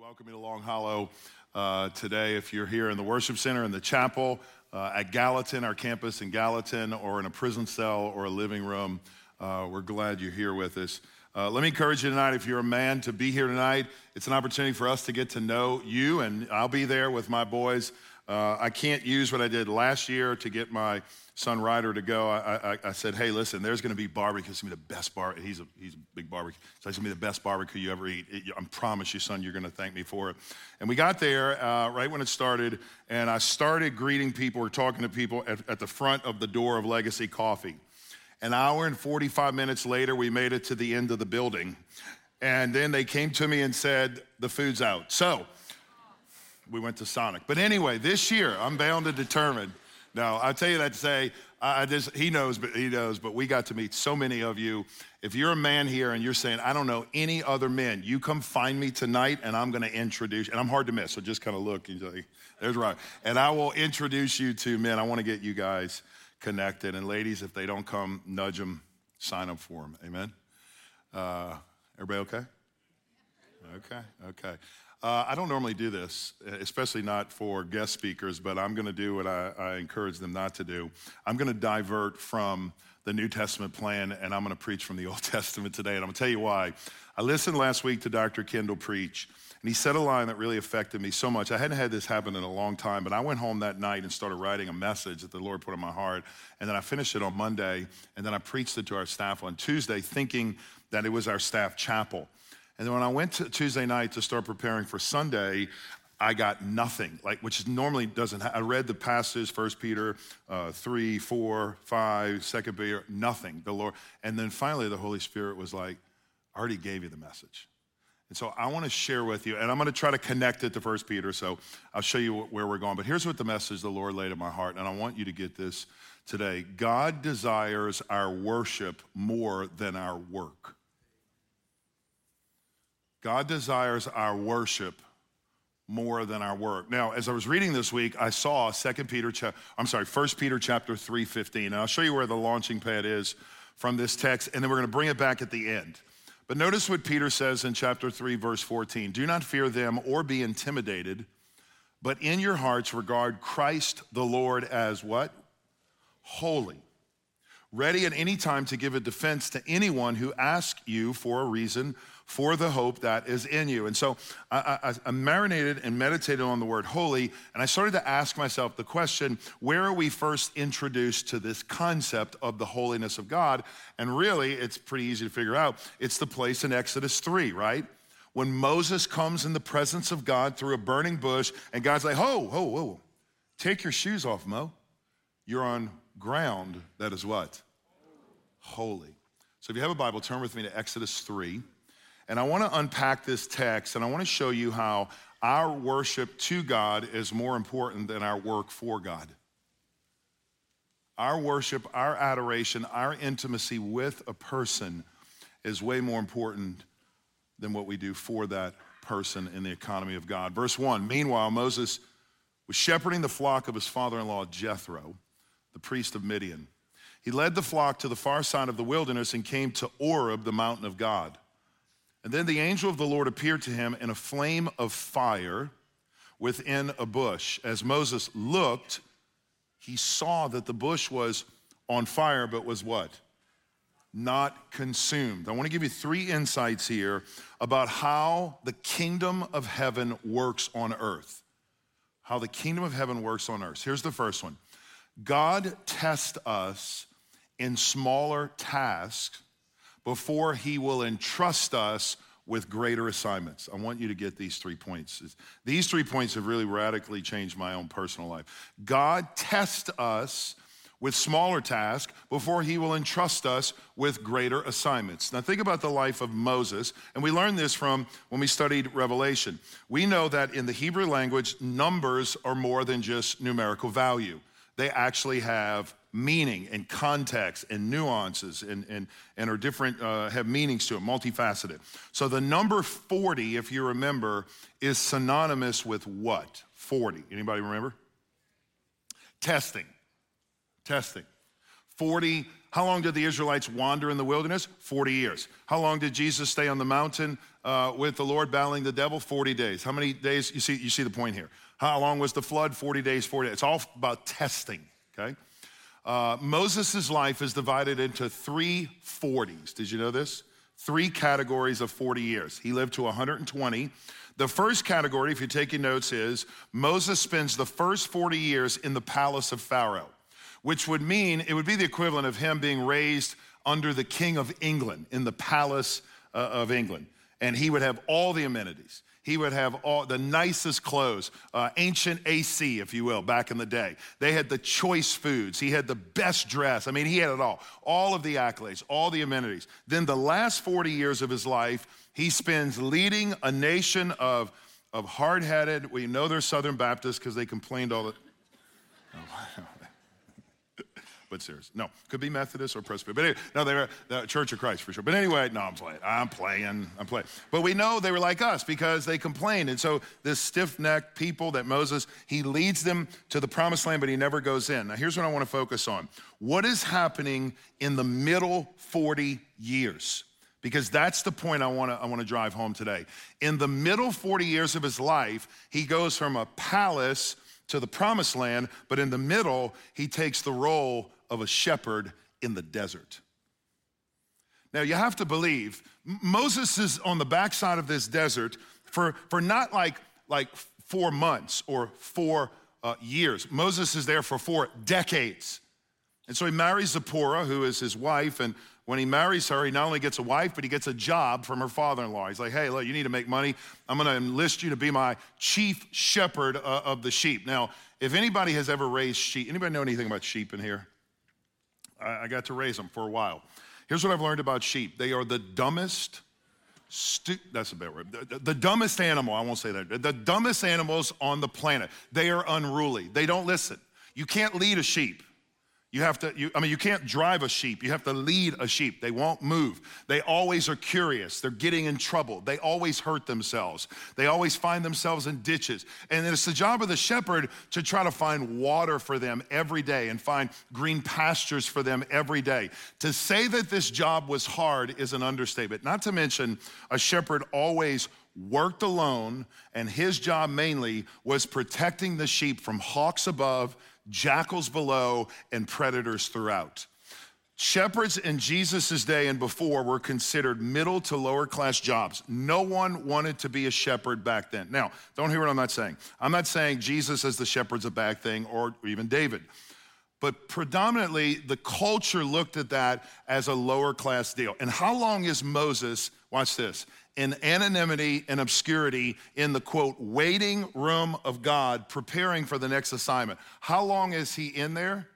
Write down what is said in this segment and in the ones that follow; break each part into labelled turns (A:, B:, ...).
A: welcome you to Long Hollow today. If you're here in the worship center, in the chapel, at Gallatin, our campus in Gallatin, or in a prison cell or a living room, we're glad you're here with us. Let me encourage you tonight, if you're a man, to be here tonight. It's an opportunity for us to get to know you, and I'll be there with my boys. I can't use what I did last year to get my son Ryder to go. I said, hey, listen, there's going to be barbecue. It's going to be the best barbecue. He's a big barbecue. So it's going to be the best barbecue you ever eat. I promise you, son, you're going to thank me for it. And we got there right when it started, and I started greeting people or talking to people at the front of the door of Legacy Coffee. An hour and 45 minutes later, we made it to the end of the building. And then they came to me and said, the food's out. So we went to Sonic. But anyway, this year, I'm bound and determined. No, I tell you that to say, he knows, but we got to meet so many of you. If you're a man here and you're saying, I don't know any other men, you come find me tonight and I'm gonna introduce, and I'm hard to miss, so just kind of look, and say, there's Ryan. And I will introduce you to men. I wanna get you guys connected. And ladies, if they don't come, nudge them, sign up for them, amen? Everybody okay? Okay. I don't normally do this, especially not for guest speakers, but I'm going to do what I encourage them not to do. I'm going to divert from the New Testament plan, and I'm going to preach from the Old Testament today, and I'm going to tell you why. I listened last week to Dr. Kendall preach, and he said a line that really affected me so much. I hadn't had this happen in a long time, but I went home that night and started writing a message that the Lord put in my heart, and then I finished it on Monday, and then I preached it to our staff on Tuesday, thinking that it was our staff chapel. And then when I went to Tuesday night to start preparing for Sunday, I got nothing, which normally doesn't I read the passages, 1 Peter 3, 4, 5, 2 Peter, nothing, the Lord. And then finally the Holy Spirit was like, I already gave you the message. And so I want to share with you, and I'm going to try to connect it to 1 Peter, so I'll show you where we're going. But here's what the message the Lord laid in my heart, and I want you to get this today. God desires our worship more than our work. God desires our worship more than our work. Now, as I was reading this week, I saw 1 Peter chapter 3:15, and I'll show you where the launching pad is from this text, and then we're going to bring it back at the end. But notice what Peter says in chapter 3, verse 14. Do not fear them or be intimidated, but in your hearts regard Christ the Lord as what? Holy. Ready at any time to give a defense to anyone who asks you for a reason for the hope that is in you. And so I marinated and meditated on the word holy, and I started to ask myself the question, where are we first introduced to this concept of the holiness of God? And really, it's pretty easy to figure out. It's the place in Exodus 3, right? When Moses comes in the presence of God through a burning bush, and God's like, whoa, take your shoes off, Mo. You're on ground that is what? Holy. So if you have a Bible, turn with me to Exodus 3. And I want to unpack this text, and I want to show you how our worship to God is more important than our work for God. Our worship, our adoration, our intimacy with a person is way more important than what we do for that person in the economy of God. Verse 1, meanwhile, Moses was shepherding the flock of his father-in-law, Jethro, the priest of Midian. He led the flock to the far side of the wilderness and came to Oreb, the mountain of God. And then the angel of the Lord appeared to him in a flame of fire within a bush. As Moses looked, he saw that the bush was on fire, but was what? Not consumed. I want to give you 3 insights here about how the kingdom of heaven works on earth. How the kingdom of heaven works on earth. Here's the first one. God tests us in smaller tasks before he will entrust us with greater assignments. I want you to get these 3 points. These 3 points have really radically changed my own personal life. God tests us with smaller tasks before he will entrust us with greater assignments. Now think about the life of Moses, and we learned this from when we studied Revelation. We know that in the Hebrew language, numbers are more than just numerical value. They actually have meaning and context and nuances and are different, have meanings to them, multifaceted. So the number 40, if you remember, is synonymous with what? 40. Anybody remember? Testing. 40, how long did the Israelites wander in the wilderness? 40 years. How long did Jesus stay on the mountain with the Lord battling the devil? 40 days. How many days? You see the point here. How long was the flood? 40 days, 40 days. It's all about testing, okay? Moses' life is divided into 3 40s. Did you know this? 3 categories of 40 years. He lived to 120. The first category, if you're taking notes, is Moses spends the first 40 years in the palace of Pharaoh, which would mean it would be the equivalent of him being raised under the King of England in the palace of England. And he would have all the amenities. He would have all the nicest clothes, ancient AC, if you will, back in the day. They had the choice foods. He had the best dress. I mean, he had it all of the accolades, all the amenities. Then the last 40 years of his life, he spends leading a nation of hard-headed, we know they're Southern Baptists because they complained all the, but serious. No, could be Methodist or Presbyterian. But anyway, no, they were Church of Christ for sure. But anyway, no, I'm playing. But we know they were like us because they complained. And so this stiff-necked people that Moses, he leads them to the promised land, but he never goes in. Now here's what I want to focus on. What is happening in the middle 40 years? Because that's the point I want to drive home today. In the middle 40 years of his life, he goes from a palace to the promised land, but in the middle, he takes the role of a shepherd in the desert. Now you have to believe, Moses is on the backside of this desert for not like 4 months or 4 years. Moses is there for 4 decades. And so he marries Zipporah, who is his wife, and when he marries her, he not only gets a wife, but he gets a job from her father-in-law. He's like, hey, look, you need to make money. I'm gonna enlist you to be my chief shepherd of the sheep. Now, if anybody has ever raised sheep, anybody know anything about sheep in here? I got to raise them for a while. Here's what I've learned about sheep. They are the dumbest, that's a bad word, the dumbest animal, I won't say that, the dumbest animals on the planet. They are unruly. They don't listen. You can't lead a sheep. You can't drive a sheep. You have to lead a sheep. They won't move. They always are curious. They're getting in trouble. They always hurt themselves. They always find themselves in ditches. And it's the job of the shepherd to try to find water for them every day and find green pastures for them every day. To say that this job was hard is an understatement. Not to mention, a shepherd always worked alone, and his job mainly was protecting the sheep from hawks above, jackals below, and predators throughout. Shepherds in Jesus' day and before were considered middle to lower class jobs. No one wanted to be a shepherd back then. Now, don't hear what I'm not saying. I'm not saying Jesus as the shepherd's a bad thing, or even David. But predominantly, the culture looked at that as a lower class deal. And how long is Moses, watch this, in anonymity and obscurity in the, quote, waiting room of God, preparing for the next assignment? How long is he in there?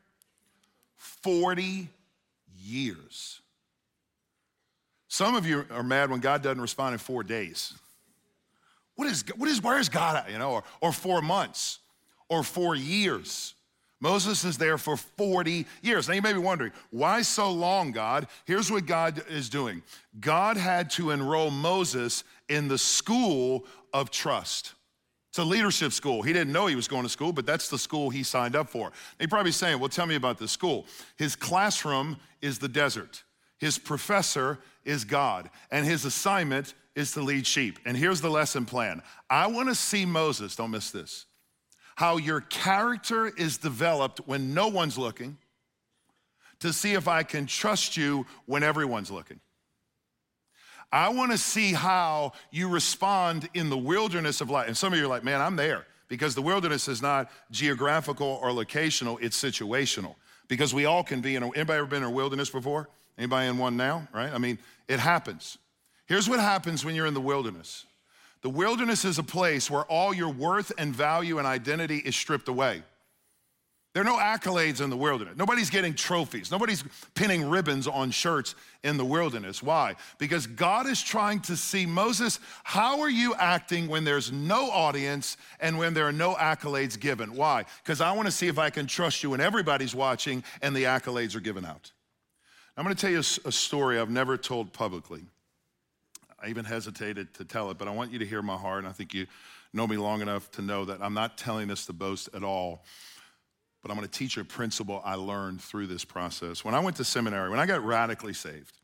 A: 40 years. Some of you are mad when God doesn't respond in 4 days. Where is God at, or 4 months, or 4 years? Moses is there for 40 years. Now you may be wondering, why so long, God? Here's what God is doing. God had to enroll Moses in the school of trust. It's a leadership school. He didn't know he was going to school, but that's the school he signed up for. You're probably saying, well, tell me about this school. His classroom is the desert. His professor is God, and his assignment is to lead sheep. And here's the lesson plan. I want to see Moses, don't miss this, how your character is developed when no one's looking, to see if I can trust you when everyone's looking. I want to see how you respond in the wilderness of life. And some of you are like, man, I'm there, because the wilderness is not geographical or locational, it's situational. Because we all can be anybody ever been in a wilderness before? Anybody in one now, right? I mean, it happens. Here's what happens when you're in the wilderness. The wilderness is a place where all your worth and value and identity is stripped away. There are no accolades in the wilderness. Nobody's getting trophies. Nobody's pinning ribbons on shirts in the wilderness. Why? Because God is trying to see, Moses, how are you acting when there's no audience and when there are no accolades given? Why? Because I want to see if I can trust you when everybody's watching and the accolades are given out. I'm going to tell you a story I've never told publicly. I even hesitated to tell it, but I want you to hear my heart, and I think you know me long enough to know that I'm not telling this to boast at all, but I'm going to teach you a principle I learned through this process. When I went to seminary, when I got radically saved,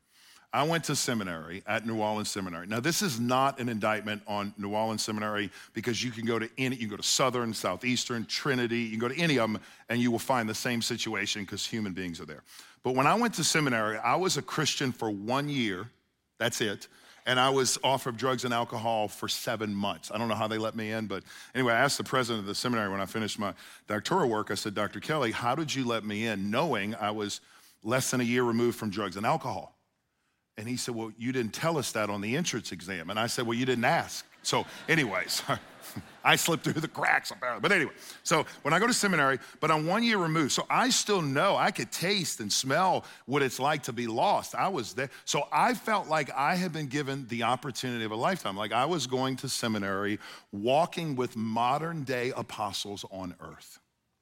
A: I went to seminary at New Orleans Seminary. Now, this is not an indictment on New Orleans Seminary because you can go to Southern, Southeastern, Trinity, you can go to any of them and you will find the same situation because human beings are there. But when I went to seminary, I was a Christian for 1 year, that's it, and I was off of drugs and alcohol for 7 months. I don't know how they let me in, but anyway, I asked the president of the seminary when I finished my doctoral work, I said, Dr. Kelly, how did you let me in knowing I was less than a year removed from drugs and alcohol? And he said, well, you didn't tell us that on the entrance exam. And I said, well, you didn't ask. So anyways, I slipped through the cracks apparently. But anyway, so when I go to seminary, but I'm 1 year removed, so I still know, I could taste and smell what it's like to be lost. I was there. So I felt like I had been given the opportunity of a lifetime. Like I was going to seminary, walking with modern day apostles on earth.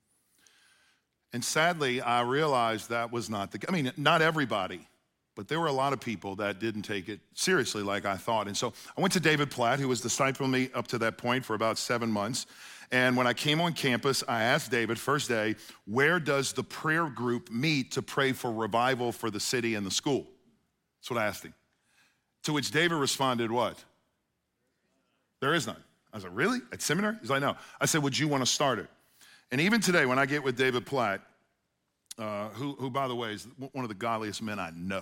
A: And sadly, I realized that was not not everybody, but there were a lot of people that didn't take it seriously like I thought. And so I went to David Platt, who was discipling me up to that point for about 7 months. And when I came on campus, I asked David, first day, where does the prayer group meet to pray for revival for the city and the school? That's what I asked him. To which David responded, what? There is none. I was like, really? At seminary? He's like, no. I said, would you want to start it? And even today, when I get with David Platt, who by the way, is one of the godliest men I know.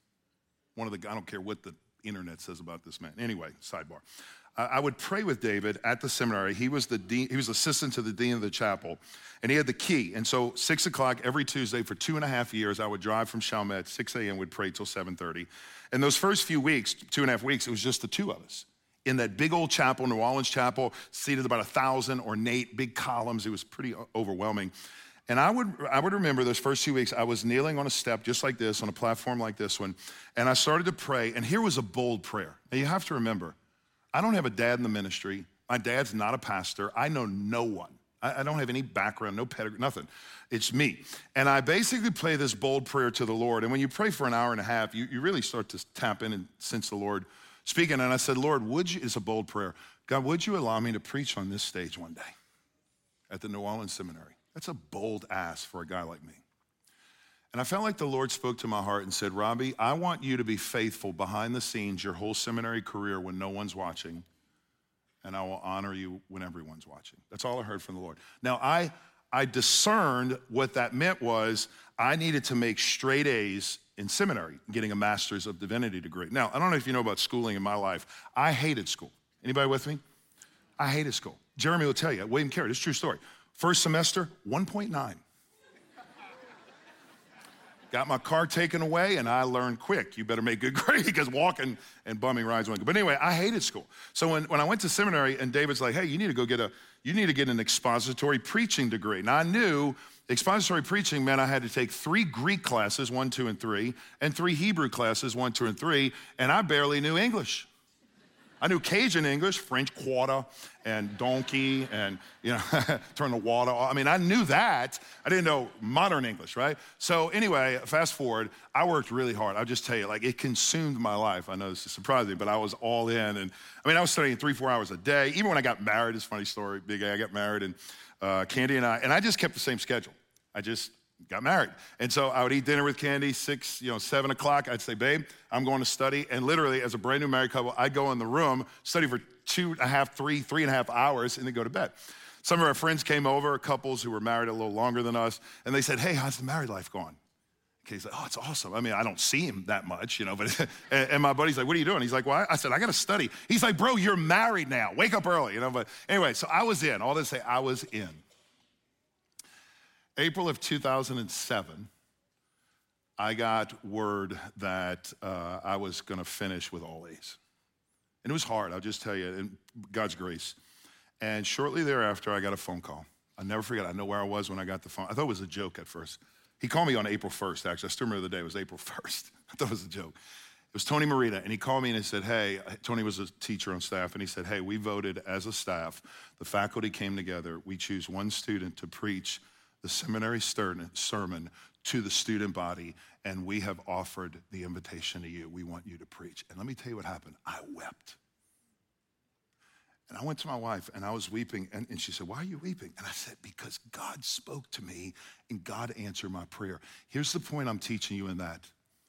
A: I don't care what the internet says about this man. Anyway, sidebar. I would pray with David at the seminary. He was the dean, he was assistant to the dean of the chapel, and he had the key. And so 6 o'clock every Tuesday for 2.5 years, I would drive from Chalmette, 6 a.m., would pray till 7:30. And those first few weeks, 2.5 weeks, it was just the two of us. In that big old chapel, New Orleans chapel, seated about 1,000 ornate, big columns. It was pretty overwhelming. And I would remember those first 2 weeks, I was kneeling on a step just like this, on a platform like this one, and I started to pray, and here was a bold prayer. Now you have to remember, I don't have a dad in the ministry. My dad's not a pastor. I know no one. I don't have any background, no pedigree, nothing. It's me. And I basically pray this bold prayer to the Lord, and when you pray for an hour and a half, you really start to tap in and sense the Lord speaking, and I said, Lord, it's a bold prayer. God, would you allow me to preach on this stage one day at the New Orleans Seminary? That's a bold ask for a guy like me. And I felt like the Lord spoke to my heart and said, Robbie, I want you to be faithful behind the scenes your whole seminary career when no one's watching, and I will honor you when everyone's watching. That's all I heard from the Lord. Now, I discerned what that meant was I needed to make straight A's in seminary, getting a master's of divinity degree. Now, I don't know if you know about schooling in my life. I hated school. Anybody with me? I hated school. Jeremy will tell you, William Carey, it's a true story. First semester, 1.9. Got my car taken away, and I learned quick. You better make good grades because walking and bumming rides weren't good. But anyway, I hated school. So when I went to seminary, and David's like, hey, you need to get an expository preaching degree. Now I knew expository preaching meant I had to take 3 Greek classes, 1, 2, and 3, and 3 Hebrew classes, 1, 2, and 3, and I barely knew English. I knew Cajun English, French quarter, and donkey, and, turn the water off. I mean, I knew that. I didn't know modern English, right? So anyway, fast forward, I worked really hard. I'll just tell you, it consumed my life. I know this is surprising, but I was all in. And I was studying 3-4 hours a day. Even when I got married, it's a funny story, Big A, I got married, and Candy and I just kept the same schedule. I just got married. And so I would eat dinner with Candy, 7 o'clock. I'd say, babe, I'm going to study. And literally, as a brand new married couple, I'd go in the room, study for 2.5, 3.5 hours, and then go to bed. Some of our friends came over, couples who were married a little longer than us, and they said, hey, how's the married life going? Okay, he's like, oh, it's awesome. I don't see him that much, but, and my buddy's like, what are you doing? He's like, well, I said, I got to study. He's like, bro, you're married now. Wake up early, But anyway, so I was in. All to say, I was in. April of 2007, I got word that I was going to finish with all A's. And it was hard, I'll just tell you, in God's grace. And shortly thereafter, I got a phone call. I'll never forget, I know where I was when I got the phone. I thought it was a joke at first. He called me on April 1st, actually. I still remember the day, it was April 1st. I thought it was a joke. It was Tony Marita, and he called me and he said, hey, Tony was a teacher on staff, and he said, hey, we voted as a staff, the faculty came together, we choose one student to preach the seminary sermon to the student body, and we have offered the invitation to you. We want you to preach. And let me tell you what happened. I wept. And I went to my wife, and I was weeping, and she said, why are you weeping? And I said, because God spoke to me, and God answered my prayer. Here's the point I'm teaching you in that.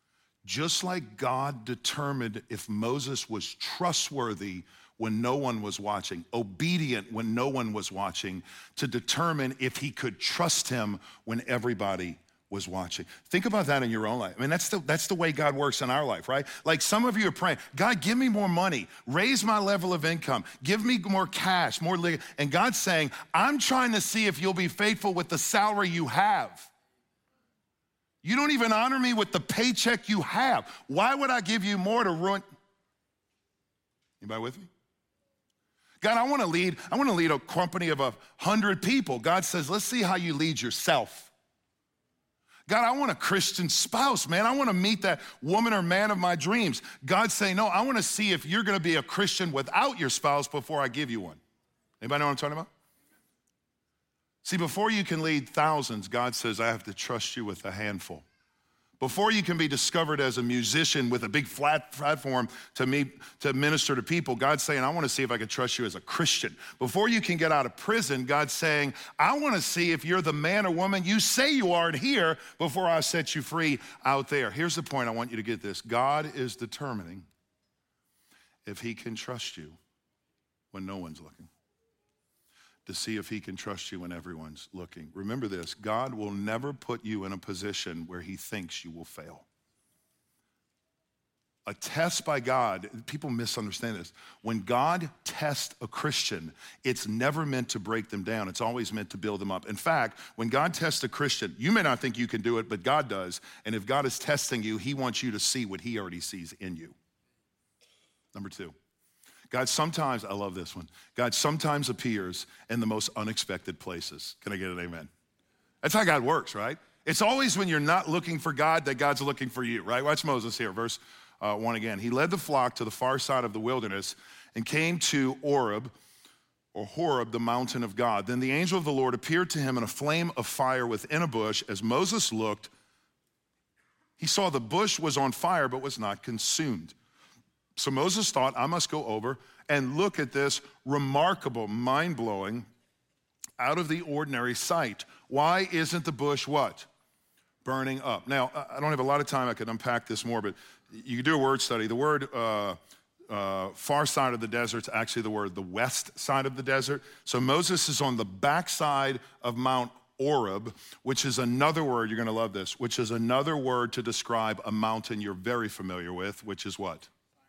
A: Just like God determined if Moses was trustworthy when no one was watching, obedient when no one was watching, to determine if he could trust him when everybody was watching. Think about that in your own life. I mean, that's the way God works in our life, right? Like some of you are praying, God, give me more money, raise my level of income, give me more cash, more legal. And God's saying, I'm trying to see if you'll be faithful with the salary you have. You don't even honor me with the paycheck you have. Why would I give you more to ruin? Anybody with me? God, I want to lead a company of 100 people. God says, let's see how you lead yourself. God, I want a Christian spouse, man. I want to meet that woman or man of my dreams. God's saying, no, I want to see if you're going to be a Christian without your spouse before I give you one. Anybody know what I'm talking about? See, before you can lead thousands, God says, I have to trust you with a handful. Before you can be discovered as a musician with a big flat platform to minister to people, God's saying, I want to see if I can trust you as a Christian. Before you can get out of prison, God's saying, I want to see if you're the man or woman you say you are here before I set you free out there. Here's the point, I want you to get this. God is determining if he can trust you when no one's looking, to see if he can trust you when everyone's looking. Remember this, God will never put you in a position where he thinks you will fail. A test by God, people misunderstand this. When God tests a Christian, it's never meant to break them down. It's always meant to build them up. In fact, when God tests a Christian, you may not think you can do it, but God does. And if God is testing you, he wants you to see what he already sees in you. Number two. God sometimes, I love this one, God sometimes appears in the most unexpected places. Can I get an amen? That's how God works, right? It's always when you're not looking for God that God's looking for you, right? Watch Moses here, verse 1 again. He led the flock to the far side of the wilderness and came to Horeb, the mountain of God. Then the angel of the Lord appeared to him in a flame of fire within a bush. As Moses looked, he saw the bush was on fire but was not consumed. So Moses thought, I must go over and look at this remarkable, mind-blowing, out of the ordinary sight. Why isn't the bush what? Burning up. Now, I don't have a lot of time. I could unpack this more, but you can do a word study. The word far side of the desert is actually the word the west side of the desert. So Moses is on the backside of Mount Horeb, which is another word, you're going to love this, which is another word to describe a mountain you're very familiar with, which is what?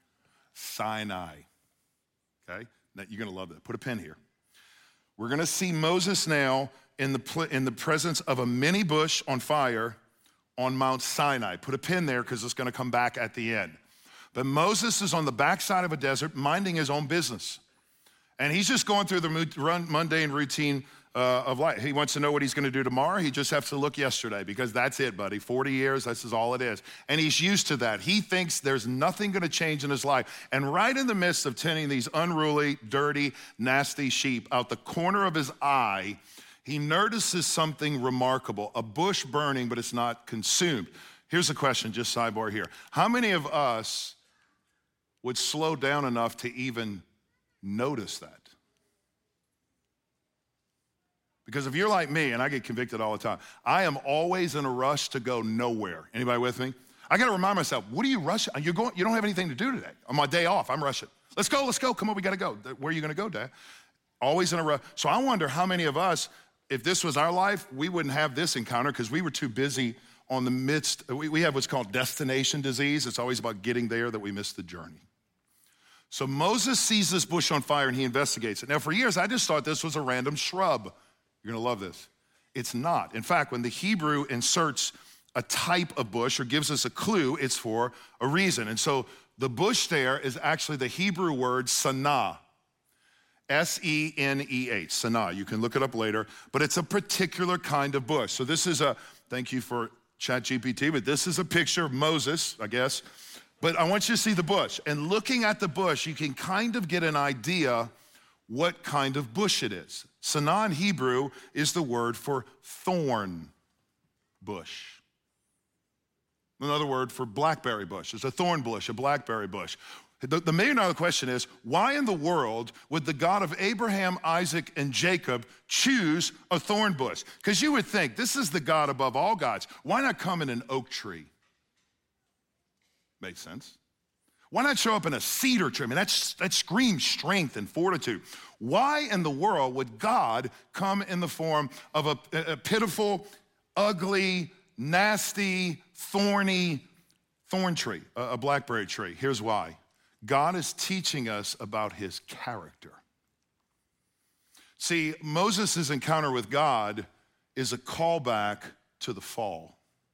A: Sinai, okay? Now, you're going to love that. Put a pin here. We're going to see Moses now in the presence of a mini bush on fire on Mount Sinai. Put a pin there because it's going to come back at the end. But Moses is on the backside of a desert minding his own business. And he's just going through the mundane routine of life. He wants to know what he's going to do tomorrow. He just has to look yesterday because that's it, buddy. 40 years, this is all it is. And he's used to that. He thinks there's nothing going to change in his life. And right in the midst of tending these unruly, dirty, nasty sheep, out the corner of his eye, he notices something remarkable, a bush burning, but it's not consumed. Here's a question, just sidebar here. How many of us would slow down enough to even notice that? Because if you're like me, and I get convicted all the time, I am always in a rush to go nowhere. Anybody with me? I got to remind myself, what are you rushing? You don't have anything to do today. On my day off, I'm rushing. Let's go. Come on, we got to go. Where are you going to go, Dad? Always in a rush. So I wonder how many of us, if this was our life, we wouldn't have this encounter because we were too busy on the midst. We have what's called destination disease. It's always about getting there that we miss the journey. So Moses sees this bush on fire and he investigates it. Now, for years, I just thought this was a random shrub. You're going to love this. It's not. In fact, when the Hebrew inserts a type of bush or gives us a clue, it's for a reason. And so the bush there is actually the Hebrew word sanah, S-E-N-E-H, sanah. You can look it up later, but it's a particular kind of bush. So this is thank you for ChatGPT, but this is a picture of Moses, I guess. But I want you to see the bush. And looking at the bush, you can kind of get an idea what kind of bush it is. Sanah in Hebrew is the word for thorn bush. Another word for blackberry bush. It's a thorn bush, a blackberry bush. The million-dollar question is, why in the world would the God of Abraham, Isaac, and Jacob choose a thorn bush? Because you would think, this is the God above all gods. Why not come in an oak tree? Makes sense. Why not show up in a cedar tree? I mean, that screams strength and fortitude. Why in the world would God come in the form of a pitiful, ugly, nasty, thorny thorn tree, a blackberry tree? Here's why. God is teaching us about his character. See, Moses' encounter with God is a callback to the fall.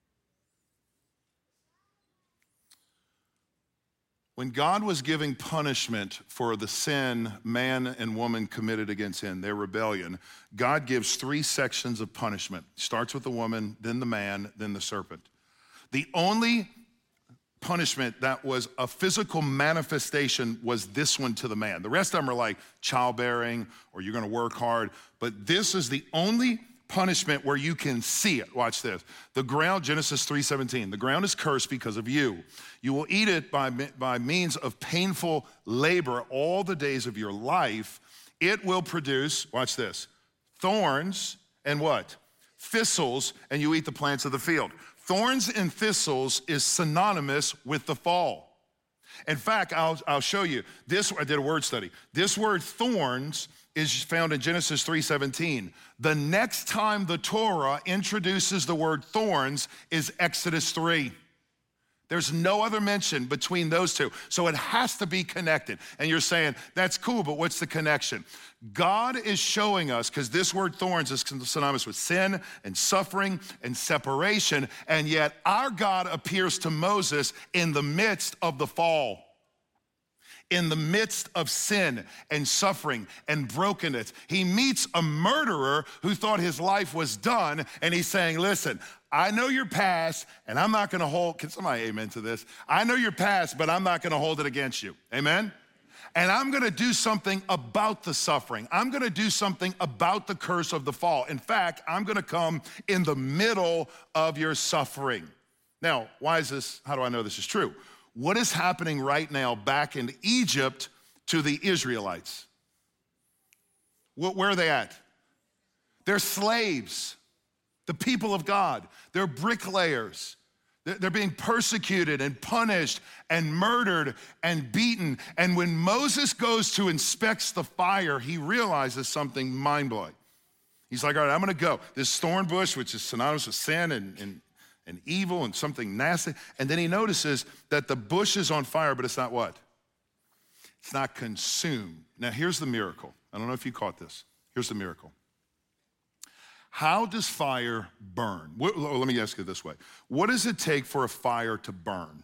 A: When God was giving punishment for the sin man and woman committed against him, their rebellion, God gives 3 sections of punishment. Starts with the woman, then the man, then the serpent. The only punishment that was a physical manifestation was this one to the man. The rest of them are like childbearing or you're gonna work hard, but this is the only punishment where you can see it. Watch this. The ground, Genesis 3:17, the ground is cursed because of you. You will eat it by means of painful labor all the days of your life. It will produce, watch this, thorns and what? Thistles, and you eat the plants of the field. Thorns and thistles is synonymous with the fall. In fact, I'll show you this. I did a word study. This word thorns is found in Genesis 3:17. The next time the Torah introduces the word thorns is Exodus 3. There's no other mention between those two. So it has to be connected. And you're saying, that's cool, but what's the connection? God is showing us, because this word thorns is synonymous with sin and suffering and separation, and yet our God appears to Moses in the midst of the fall. In the midst of sin and suffering and brokenness. He meets a murderer who thought his life was done, and he's saying, listen, I know your past, and I'm not gonna hold, can somebody amen to this? I know your past, but I'm not gonna hold it against you, amen? And I'm gonna do something about the suffering. I'm gonna do something about the curse of the fall. In fact, I'm gonna come in the middle of your suffering. Now, why is this, how do I know this is true? What is happening right now back in Egypt to the Israelites? Where are they at? They're slaves, the people of God. They're bricklayers. They're being persecuted and punished and murdered and beaten. And when Moses goes to inspect the fire, he realizes something mind-blowing. He's like, all right, I'm gonna go. This thorn bush, which is synonymous with sin and evil and something nasty. And then he notices that the bush is on fire, but it's not what? It's not consumed. Now here's the miracle. I don't know if you caught this. Here's the miracle. How does fire burn? Let me ask you this way. What does it take for a fire to burn?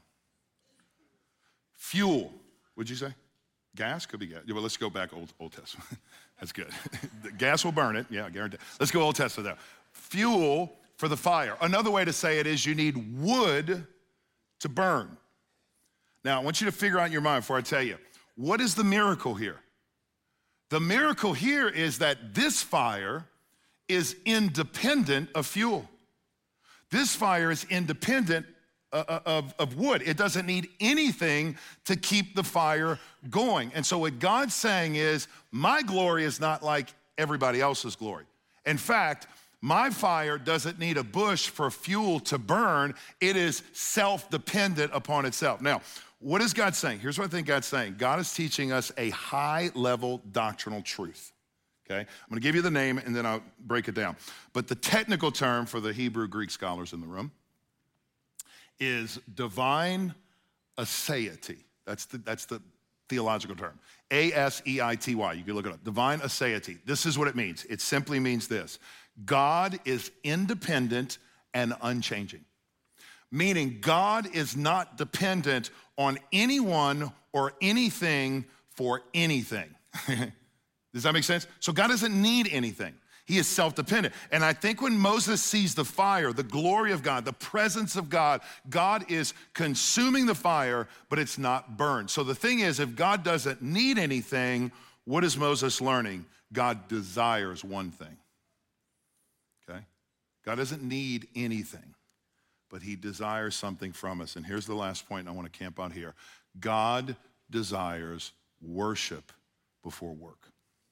A: Fuel, would you say? Gas? Could be gas. Yeah, well, let's go back Old Testament. That's good. The gas will burn it, yeah, I guarantee. Let's go Old Testament now. Fuel for the fire. Another way to say it is you need wood to burn. Now, I want you to figure out in your mind before I tell you, what is the miracle here? The miracle here is that this fire is independent of fuel. This fire is independent of wood. It doesn't need anything to keep the fire going. And so what God's saying is, my glory is not like everybody else's glory. In fact, my fire doesn't need a bush for fuel to burn. It is self-dependent upon itself. Now, what is God saying? Here's what I think God's saying. God is teaching us a high-level doctrinal truth, okay? I'm gonna give you the name and then I'll break it down. But the technical term for the Hebrew Greek scholars in the room is divine aseity. That's the theological term. A-S-E-I-T-Y, you can look it up. Divine aseity. This is what it means. It simply means this. God is independent and unchanging. Meaning God is not dependent on anyone or anything for anything. Does that make sense? So God doesn't need anything. He is self-dependent. And I think when Moses sees the fire, the glory of God, the presence of God, God is consuming the fire, but it's not burned. So the thing is, if God doesn't need anything, what is Moses learning? God desires one thing, okay? God doesn't need anything, but he desires something from us. And here's the last point, and I want to camp out here. God desires worship before work.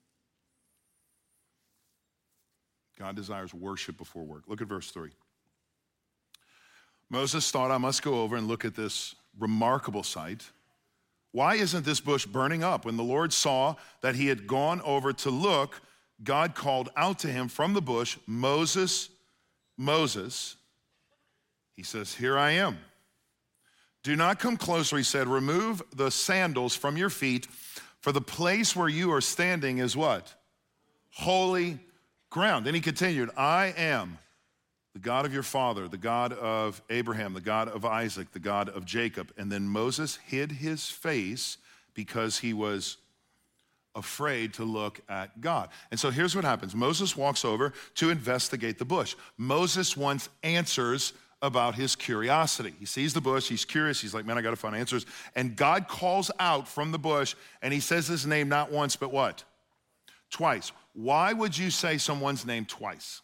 A: God desires worship before work. Look at verse 3. Moses thought, I must go over and look at this remarkable sight. Why isn't this bush burning up? When the Lord saw that he had gone over to look, God called out to him from the bush, Moses, Moses. He says, here I am. Do not come closer, he said. Remove the sandals from your feet, for the place where you are standing is what? Holy ground. Then he continued, I am the God of your father, the God of Abraham, the God of Isaac, the God of Jacob. And then Moses hid his face because he was afraid to look at God. And so here's what happens. Moses walks over to investigate the bush. Moses wants answers about his curiosity. He sees the bush, he's curious, he's like, man, I gotta find answers. And God calls out from the bush, and he says his name not once, but what? Twice. Why would you say someone's name twice?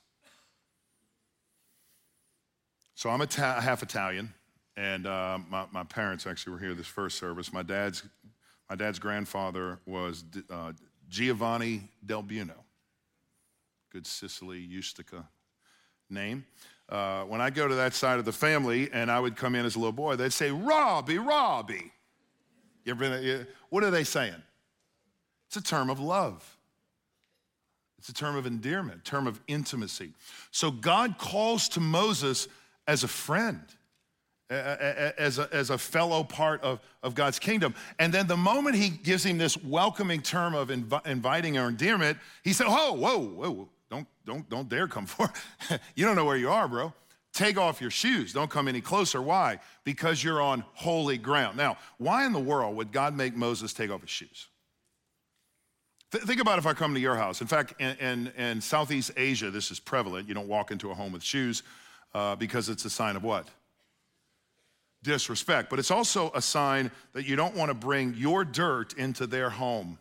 A: So I'm half Italian, and my parents actually were here this first service. My dad's grandfather was Giovanni Del Buono. Good Sicily, Ustica name. When I go to that side of the family and I would come in as a little boy, they'd say, Robbie, Robbie. What are they saying? It's a term of love. It's a term of endearment, term of intimacy. So God calls to Moses as a friend, as a fellow part of God's kingdom. And then the moment he gives him this welcoming term of inviting or endearment, he said, whoa, don't dare come forward. You don't know where you are, bro. Take off your shoes. Don't come any closer. Why? Because you're on holy ground. Now, why in the world would God make Moses take off his shoes? Think about if I come to your house. In fact, in Southeast Asia, this is prevalent. You don't walk into a home with shoes because it's a sign of what? Disrespect. But it's also a sign that you don't want to bring your dirt into their home.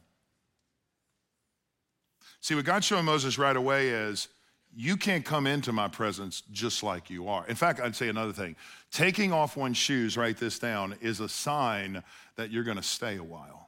A: See, what God's showing Moses right away is, you can't come into my presence just like you are. In fact, I'd say another thing. Taking off one's shoes, write this down, is a sign that you're going to stay a while.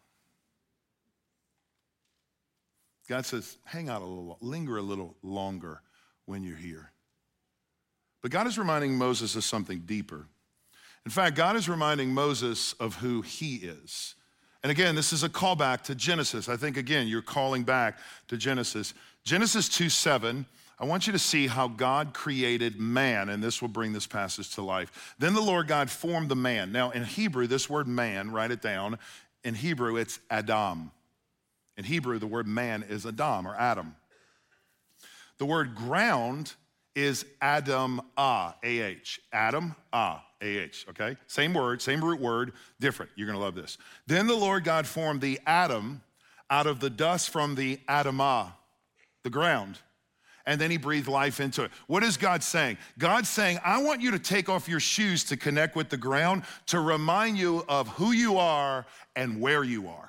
A: God says, hang out a little, linger a little longer when you're here. But God is reminding Moses of something deeper. In fact, God is reminding Moses of who he is. And again, this is a callback to Genesis. I think, again, you're calling back to Genesis. Genesis 2:7, I want you to see how God created man, and this will bring this passage to life. Then the Lord God formed the man. Now, in Hebrew, this word man, write it down. In Hebrew, it's Adam. In Hebrew, the word man is Adam or Adam. The word ground is Adam, A-H. Adam, A-H, okay? Same word, same root word, different. You're gonna love this. Then the Lord God formed the Adam out of the dust from the Adamah, the ground, and then he breathed life into it. What is God saying? God's saying, I want you to take off your shoes to connect with the ground, to remind you of who you are and where you are.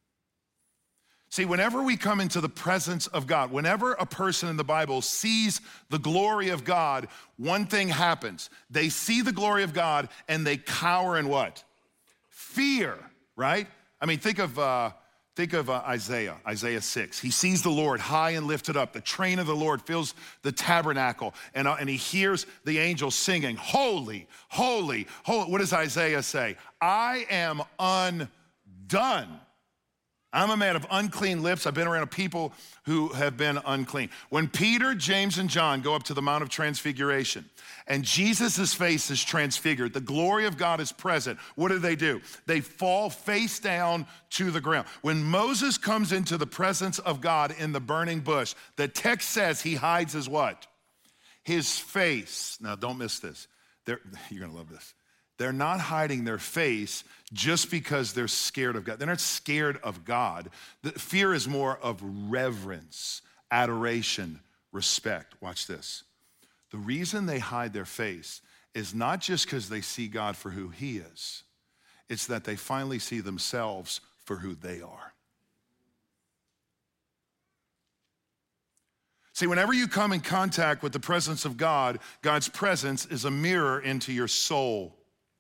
A: See, whenever we come into the presence of God, whenever a person in the Bible sees the glory of God, one thing happens. They see the glory of God and they cower in what? Fear, right? I mean, think of Isaiah 6. He sees the Lord high and lifted up. The train of the Lord fills the tabernacle, and he hears the angels singing, holy, holy, holy. What does Isaiah say? I am undone. I'm a man of unclean lips. I've been around people who have been unclean. When Peter, James, and John go up to the Mount of Transfiguration and Jesus' face is transfigured, the glory of God is present, what do? They fall face down to the ground. When Moses comes into the presence of God in the burning bush, the text says he hides his what? His face. Now, don't miss this. You're going to love this. They're not hiding their face just because they're scared of God. They're not scared of God. The fear is more of reverence, adoration, respect. Watch this. The reason they hide their face is not just because they see God for who he is. It's that they finally see themselves for who they are. See, whenever you come in contact with the presence of God, God's presence is a mirror into your soul.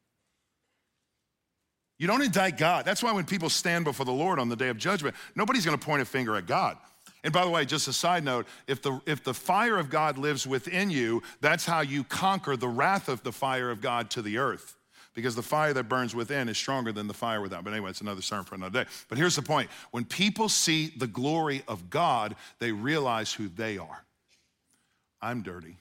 A: You don't indict God. That's why when people stand before the Lord on the day of judgment, nobody's gonna point a finger at God. And by the way, just a side note, if the fire of God lives within you, that's how you conquer the wrath of the fire of God to the earth. because the fire that burns within is stronger than the fire without. But anyway, it's another sermon for another day. But here's the point. When people see the glory of God, they realize who they are. I'm dirty.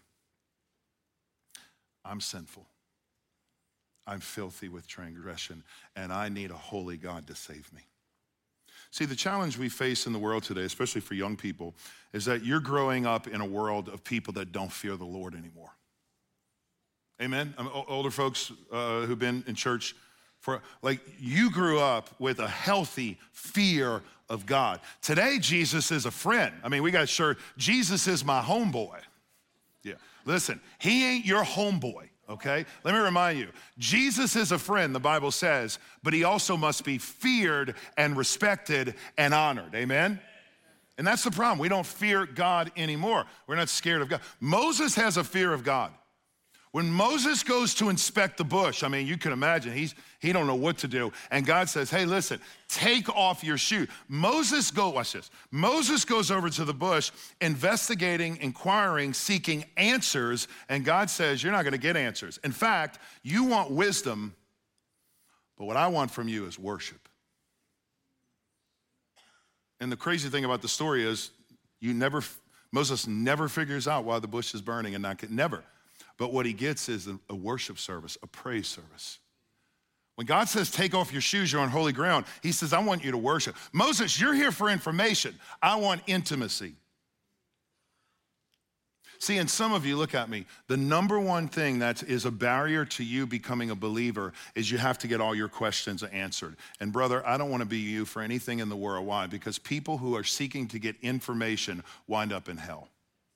A: I'm sinful. I'm filthy with transgression, and I need a holy God to save me. See, the challenge we face in the world today, especially for young people, is that you're growing up in a world of people that don't fear the Lord anymore. Amen? Older folks who've been in church you grew up with a healthy fear of God. Today, Jesus is a friend. I mean, we got sure Jesus is my homeboy. Yeah, listen, he ain't your homeboy. Okay, let me remind you, Jesus is a friend, the Bible says, but he also must be feared and respected and honored, amen? And that's the problem, we don't fear God anymore. We're not scared of God. Moses has a fear of God. When Moses goes to inspect the bush, I mean, you can imagine, he don't know what to do. And God says, hey, listen, take off your shoe. Watch this. Moses goes over to the bush, investigating, inquiring, seeking answers. And God says, you're not gonna get answers. In fact, you want wisdom, but what I want from you is worship. And the crazy thing about the story is, Moses never figures out why the bush is burning and never. But what he gets is a worship service, a praise service. When God says, take off your shoes, you're on holy ground, he says, I want you to worship. Moses, you're here for information. I want intimacy. See, and some of you, look at me, the number one thing that is a barrier to you becoming a believer is you have to get all your questions answered. And brother, I don't want to be you for anything in the world. Why? Because people who are seeking to get information wind up in hell.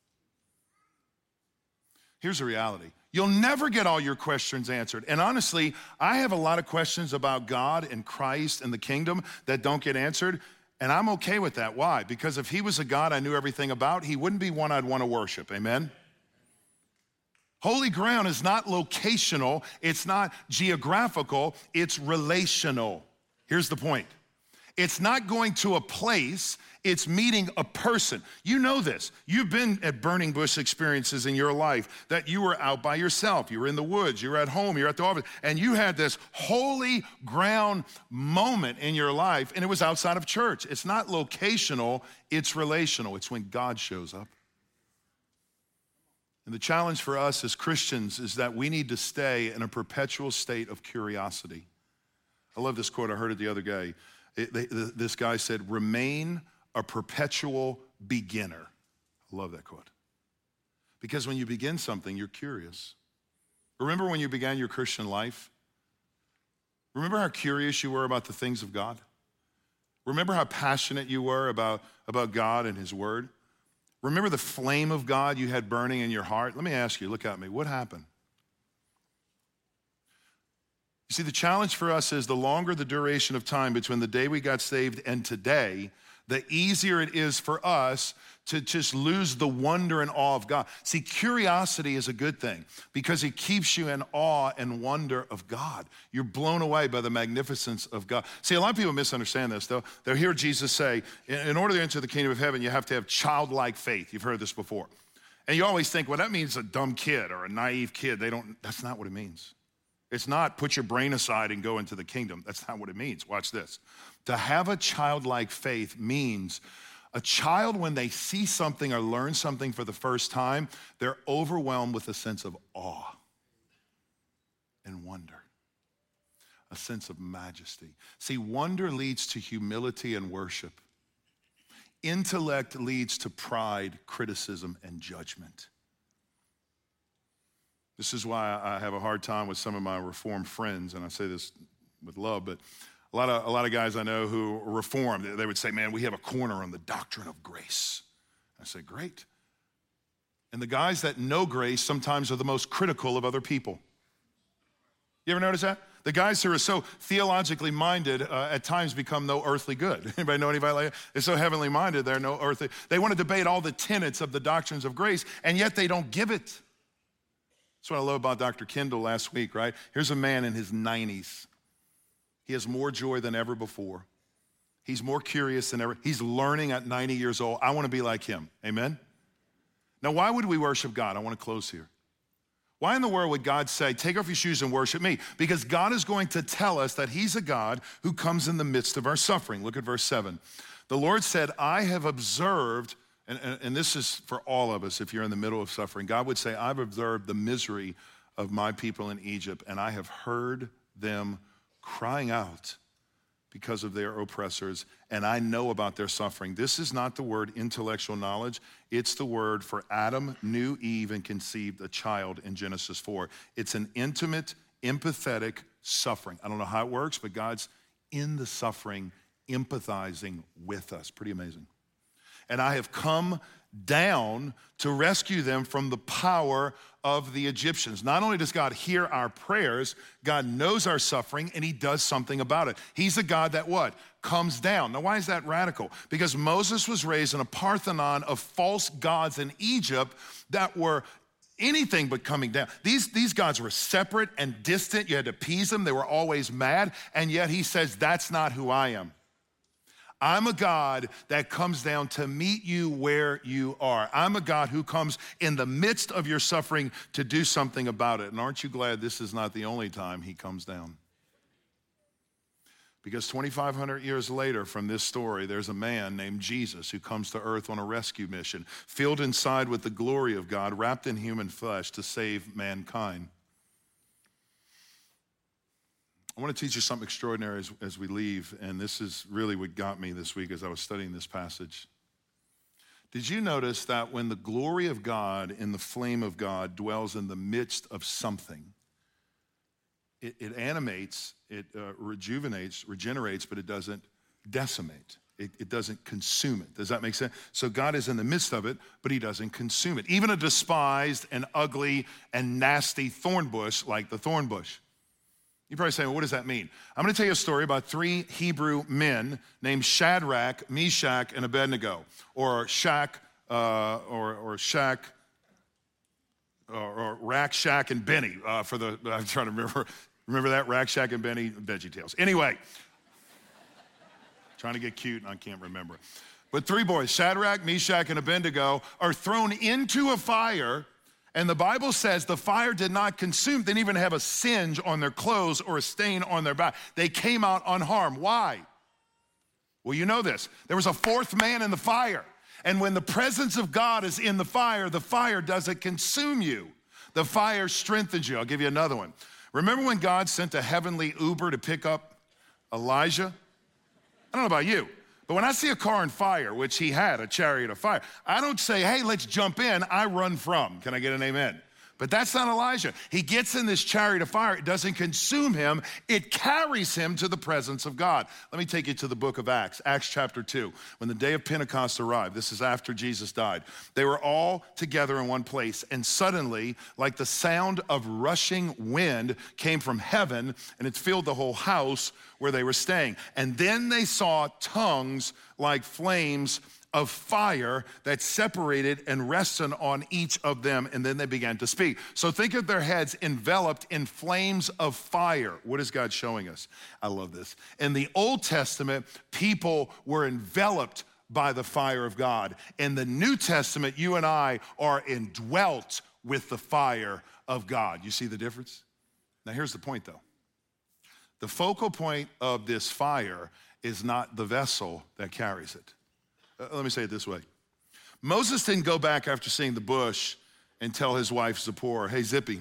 A: Here's the reality. You'll never get all your questions answered. And honestly, I have a lot of questions about God and Christ and the kingdom that don't get answered, and I'm okay with that. Why? Because if he was a God I knew everything about, he wouldn't be one I'd want to worship, amen? Holy ground is not locational, it's not geographical, it's relational. Here's the point. It's not going to a place, it's meeting a person. You know this. You've been at burning bush experiences in your life that you were out by yourself. You were in the woods, you were at home, you were at the office, and you had this holy ground moment in your life, and it was outside of church. It's not locational, it's relational. It's when God shows up. And the challenge for us as Christians is that we need to stay in a perpetual state of curiosity. I love this quote, I heard it the other day. This guy said, remain a perpetual beginner. I love that quote. Because when you begin something, you're curious. Remember when you began your Christian life? Remember how curious you were about the things of God? Remember how passionate you were about God and his word? Remember the flame of God you had burning in your heart? Let me ask you, look at me, what happened? You see, the challenge for us is the longer the duration of time between the day we got saved and today, the easier it is for us to just lose the wonder and awe of God. See, curiosity is a good thing because it keeps you in awe and wonder of God. You're blown away by the magnificence of God. See, a lot of people misunderstand this. They'll hear Jesus say, in order to enter the kingdom of heaven, you have to have childlike faith. You've heard this before. And you always think, well, that means a dumb kid or a naive kid. That's not what it means. It's not put your brain aside and go into the kingdom. That's not what it means. Watch this. To have a childlike faith means a child, when they see something or learn something for the first time, they're overwhelmed with a sense of awe and wonder, a sense of majesty. See, wonder leads to humility and worship. Intellect leads to pride, criticism, and judgment. This is why I have a hard time with some of my Reformed friends, and I say this with love, but a lot of guys I know who are Reformed, they would say, man, we have a corner on the doctrine of grace. I say, great. And the guys that know grace sometimes are the most critical of other people. You ever notice that? The guys who are so theologically minded at times become no earthly good. Anybody know anybody like that? They're so heavenly minded, they're no earthly. They want to debate all the tenets of the doctrines of grace, and yet they don't give it. That's what I love about Dr. Kendall last week, right? Here's a man in his 90s. He has more joy than ever before. He's more curious than ever. He's learning at 90 years old. I want to be like him. Amen? Now, why would we worship God? I want to close here. Why in the world would God say, take off your shoes and worship me? Because God is going to tell us that he's a God who comes in the midst of our suffering. Look at verse 7. The Lord said, I have observed, and this is for all of us if you're in the middle of suffering. God would say, I've observed the misery of my people in Egypt, and I have heard them crying out because of their oppressors, and I know about their suffering. This is not the word intellectual knowledge. It's the word for Adam knew Eve and conceived a child in Genesis 4. It's an intimate, empathetic suffering. I don't know how it works, but God's in the suffering, empathizing with us. Pretty amazing. And I have come down to rescue them from the power of the Egyptians. Not only does God hear our prayers, God knows our suffering and he does something about it. He's a God that what? Comes down. Now, why is that radical? Because Moses was raised in a Parthenon of false gods in Egypt that were anything but coming down. These gods were separate and distant. You had to appease them. They were always mad. And yet he says, that's not who I am. I'm a God that comes down to meet you where you are. I'm a God who comes in the midst of your suffering to do something about it. And aren't you glad this is not the only time he comes down? Because 2,500 years later from this story, there's a man named Jesus who comes to earth on a rescue mission, filled inside with the glory of God, wrapped in human flesh to save mankind. I want to teach you something extraordinary as we leave, and this is really what got me this week as I was studying this passage. Did you notice that when the glory of God and the flame of God dwells in the midst of something, it animates, it regenerates, but it doesn't decimate. It doesn't consume it. Does that make sense? So God is in the midst of it, but he doesn't consume it. Even a despised and ugly and nasty thorn bush like the thorn bush. You're probably saying, well, what does that mean? I'm going to tell you a story about 3 Hebrew men named Shadrach, Meshach, and Abednego, or Rack, Shack, and Benny. I'm trying to remember that, Rack, Shack, and Benny, VeggieTales. Anyway, trying to get cute, and I can't remember. But 3 boys, Shadrach, Meshach, and Abednego, are thrown into a fire. And the Bible says the fire did not consume. They didn't even have a singe on their clothes or a stain on their back. They came out unharmed. Why? Well, you know this. There was a 4th man in the fire. And when the presence of God is in the fire doesn't consume you. The fire strengthens you. I'll give you another one. Remember when God sent a heavenly Uber to pick up Elijah? I don't know about you. But when I see a car on fire, which he had, a chariot of fire, I don't say, hey, let's jump in. I run from. Can I get an amen? But that's not Elijah. He gets in this chariot of fire. It doesn't consume him. It carries him to the presence of God. Let me take you to the book of Acts, Acts chapter 2. When the day of Pentecost arrived, this is after Jesus died, they were all together in one place. And suddenly, like the sound of rushing wind came from heaven, and it filled the whole house where they were staying. And then they saw tongues like flames of fire that separated and rested on each of them, and then they began to speak. So think of their heads enveloped in flames of fire. What is God showing us? I love this. In the Old Testament, people were enveloped by the fire of God. In the New Testament, you and I are indwelt with the fire of God. You see the difference? Now here's the point though. The focal point of this fire is not the vessel that carries it. Let me say it this way. Moses didn't go back after seeing the bush and tell his wife Zipporah, hey, Zippy.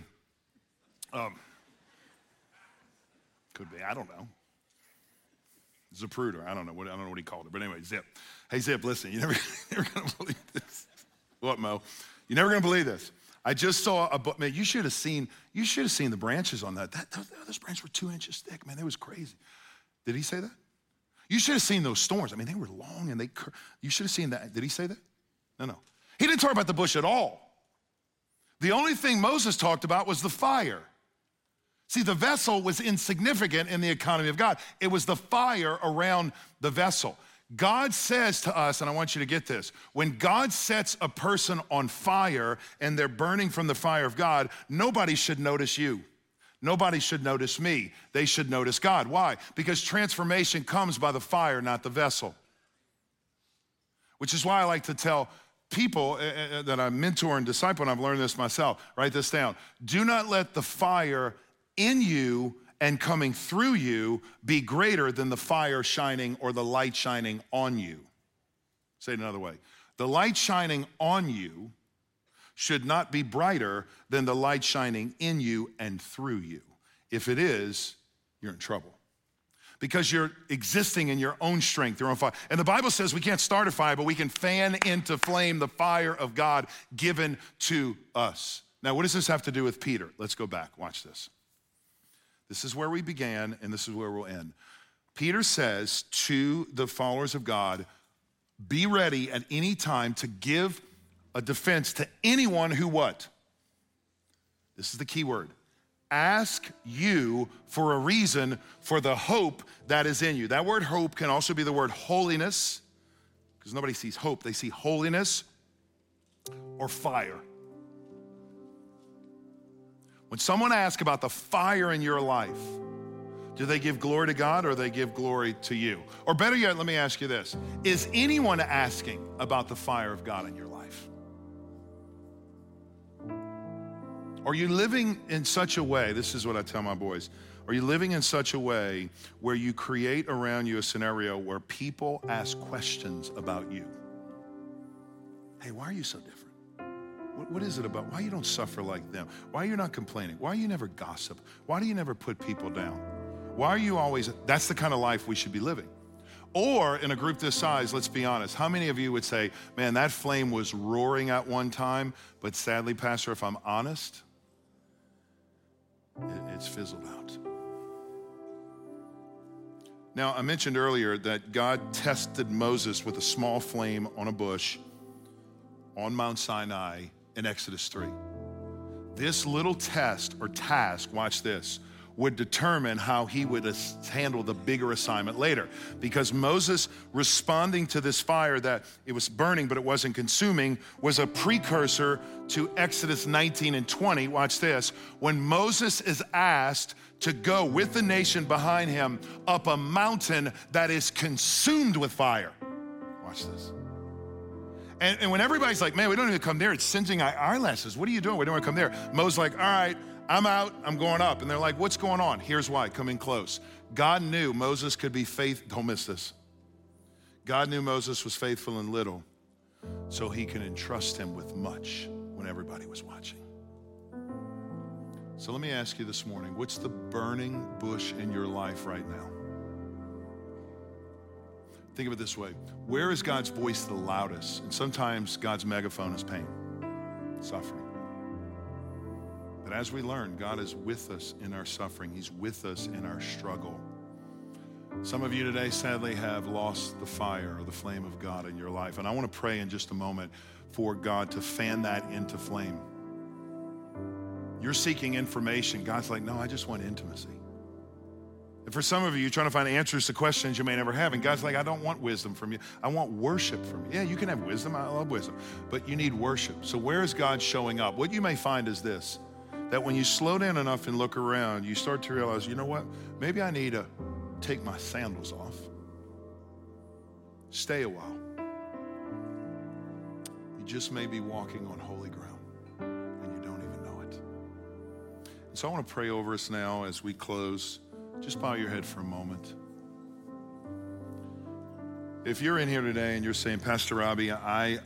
A: Could be, I don't know. Zapruder, I don't know what he called it, but anyway, Zip. Hey, Zip, listen, you're never gonna believe this. What, Mo? You're never gonna believe this. I just saw a book, man, you should have seen the branches on that. Those branches were 2 inches thick, man, that was crazy. Did he say that? You should have seen those storms. I mean, they were long and you should have seen that. Did he say that? No. He didn't talk about the bush at all. The only thing Moses talked about was the fire. See, the vessel was insignificant in the economy of God. It was the fire around the vessel. God says to us, and I want you to get this, when God sets a person on fire and they're burning from the fire of God, nobody should notice you. Nobody should notice me. They should notice God. Why? Because transformation comes by the fire, not the vessel. Which is why I like to tell people that I mentor and disciple, and I've learned this myself, write this down. Do not let the fire in you and coming through you be greater than the fire shining or the light shining on you. Say it another way. The light shining on you should not be brighter than the light shining in you and through you. If it is, you're in trouble. Because you're existing in your own strength, your own fire. And the Bible says we can't start a fire, but we can fan into flame the fire of God given to us. Now, what does this have to do with Peter? Let's go back. Watch this. This is where we began, and this is where we'll end. Peter says to the followers of God, be ready at any time to give a defense to anyone who what? This is the key word. Ask you for a reason for the hope that is in you. That word hope can also be the word holiness, because nobody sees hope. They see holiness or fire. When someone asks about the fire in your life, do they give glory to God or they give glory to you? Or better yet, let me ask you this. Is anyone asking about the fire of God in your life? Are you living in such a way, this is what I tell my boys, are you living in such a way where you create around you a scenario where people ask questions about you? Hey, why are you so different? What is it about? Why you don't suffer like them? Why are you not complaining? Why you never gossip? Why do you never put people down? Why are you always, that's the kind of life we should be living. Or in a group this size, let's be honest, how many of you would say, man, that flame was roaring at one time, but sadly, Pastor, if I'm honest, it's fizzled out. Now, I mentioned earlier that God tested Moses with a small flame on a bush on Mount Sinai in Exodus 3. This little test or task, watch this, would determine how he would handle the bigger assignment later. Because Moses responding to this fire that it was burning but it wasn't consuming was a precursor to Exodus 19 and 20. Watch this. When Moses is asked to go with the nation behind him up a mountain that is consumed with fire. Watch this. And when everybody's like, man, we don't even come there. It's singeing our eyelashes. What are you doing? We don't want to come there. Moses like, all right, I'm out. I'm going up. And they're like, what's going on? Here's why. Come in close. God knew Moses could be faithful. Don't miss this. God knew Moses was faithful in little, so he can entrust him with much when everybody was watching. So let me ask you this morning, what's the burning bush in your life right now? Think of it this way. Where is God's voice the loudest? And sometimes God's megaphone is pain, suffering. But as we learn, God is with us in our suffering. He's with us in our struggle. Some of you today, sadly, have lost the fire or the flame of God in your life. And I want to pray in just a moment for God to fan that into flame. You're seeking information. God's like, no, I just want intimacy. And for some of you, you're trying to find answers to questions you may never have. And God's like, I don't want wisdom from you. I want worship from you. Yeah, you can have wisdom. I love wisdom. But you need worship. So where is God showing up? What you may find is this, that when you slow down enough and look around, you start to realize, you know what? Maybe I need to take my sandals off. Stay a while. You just may be walking on holy ground, and you don't even know it. And so I want to pray over us now as we close. Just bow your head for a moment. If you're in here today and you're saying, Pastor Robbie, I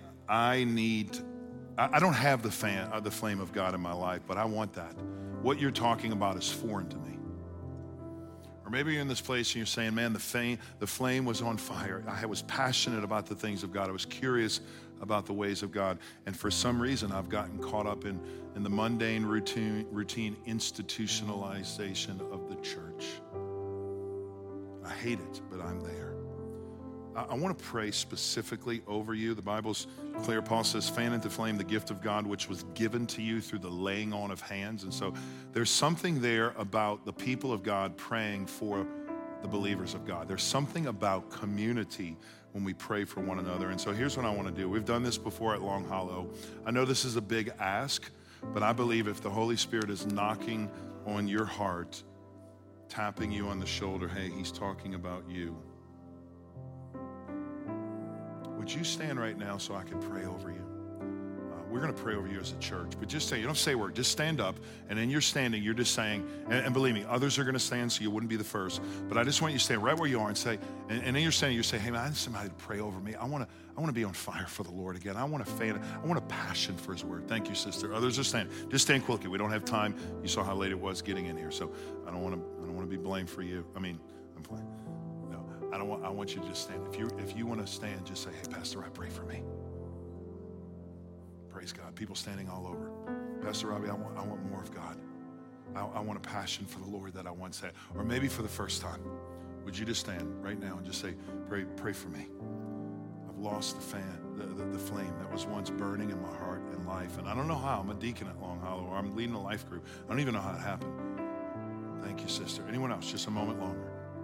A: don't have the flame of God in my life, but I want that. What you're talking about is foreign to me. Or maybe you're in this place and you're saying, man, the flame was on fire. I was passionate about the things of God. I was curious about the ways of God. And for some reason, I've gotten caught up in the mundane routine institutionalization of the church. I hate it, but I'm there. I want to pray specifically over you. The Bible's clear. Paul says, fan into flame the gift of God, which was given to you through the laying on of hands. And so there's something there about the people of God praying for the believers of God. There's something about community when we pray for one another. And so here's what I want to do. We've done this before at Long Hollow. I know this is a big ask, but I believe if the Holy Spirit is knocking on your heart, tapping you on the shoulder, hey, he's talking about you. Would you stand right now so I can pray over you? we're going to pray over you as a church. But just say, you don't say a word, just stand up. And then you're standing, you're just saying, and believe me, others are going to stand, so you wouldn't be the first. But I just want you to stand right where you are and say, and then you're standing, you're saying, hey man, I need somebody to pray over me. I want to be on fire for the Lord again. I want a passion for his word. Thank you, sister. Others are standing. Just stand quickly. We don't have time. You saw how late it was getting in here. So I don't want to be blamed for you. I mean, I'm playing. No, I want you to just stand. If you want to stand, just say, hey, Pastor, I pray for me. Praise God. People standing all over. Pastor Robbie, I want more of God. I want a passion for the Lord that I once had. Or maybe for the first time. Would you just stand right now and just say, pray for me. I've lost the flame that was once burning in my heart and life. And I don't know how. I'm a deacon at Long Hollow, or I'm leading a life group. I don't even know how it happened. Thank you, sister. Anyone else? Just a moment longer.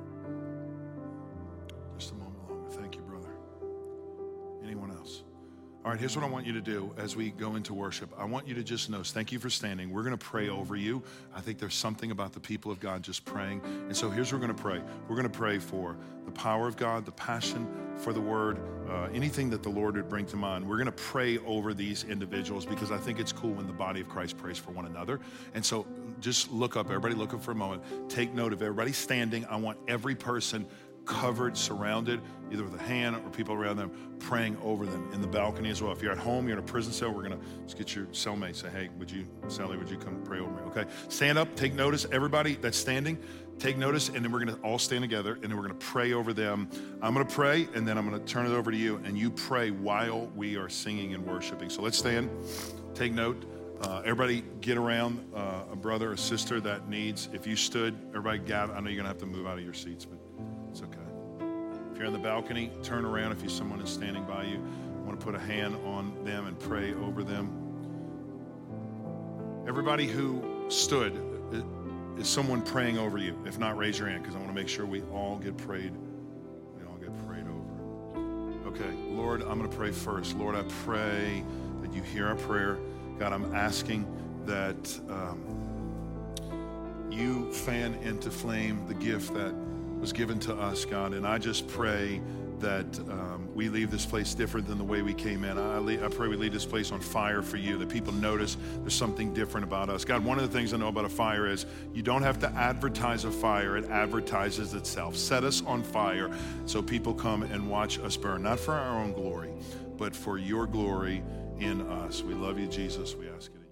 A: Just a moment longer. Thank you, brother. Anyone else? All right, here's what I want you to do as we go into worship. I want you to just know, thank you for standing. We're going to pray over you. I think there's something about the people of God just praying. And so here's what we're going to pray. We're going to pray for the power of God, the passion for the word, anything that the Lord would bring to mind. We're going to pray over these individuals because I think it's cool when the body of Christ prays for one another. And so just look up, everybody look up for a moment. Take note of everybody standing. I want every person covered, surrounded, either with a hand or people around them, praying over them in the balcony as well. If you're at home, you're in a prison cell, we're going to just get your cellmate, say, hey, Sally, would you come pray over me? Okay, stand up, take notice. Everybody that's standing, take notice, and then we're going to all stand together, and then we're going to pray over them. I'm going to pray, and then I'm going to turn it over to you, and you pray while we are singing and worshiping. So let's stand, take note. Everybody get around a brother or sister that needs. If you stood, everybody gather. I know you're going to have to move out of your seats, but it's okay. If you're on the balcony, turn around. If someone is standing by you, I want to put a hand on them and pray over them. Everybody who stood, is someone praying over you? If not, raise your hand, because I want to make sure we all get prayed. We all get prayed over. Okay, Lord, I'm going to pray first. Lord, I pray that you hear our prayer. God, I'm asking that you fan into flame the gift that was given to us, God. And I just pray that we leave this place different than the way we came in. I pray we leave this place on fire for you, that people notice there's something different about us. God, one of the things I know about a fire is you don't have to advertise a fire. It advertises itself. Set us on fire so people come and watch us burn, not for our own glory, but for your glory in us. We love you, Jesus. We ask it.